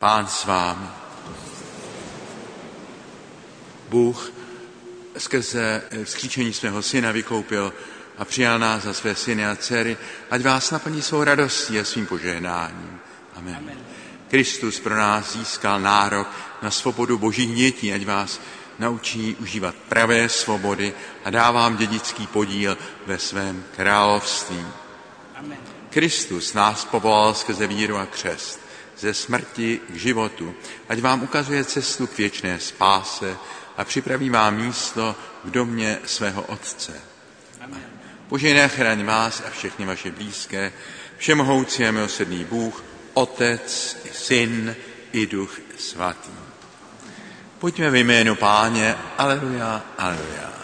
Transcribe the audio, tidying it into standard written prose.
Pán s vámi. Bůh skrze vzkříšení svého syna vykoupil a přijal nás za své syny a dcery, ať vás naplní svou radostí a svým požehnáním. Amen. Kristus pro nás získal nárok na svobodu božích dětí, ať vás naučí užívat pravé svobody a dá vám dědický podíl ve svém království. Amen. Kristus nás povolal skrze víru a křest, ze smrti k životu, ať vám ukazuje cestu k věčné spáse a připraví vám místo v domě svého Otce. Amen. Požehnej chraň vás a všechny vaše blízké, všemohoucí a milosrdný Bůh, Otec, i Syn, i Duch Svatý. Pojďme ve jménu Páně, aleluja, aleluja.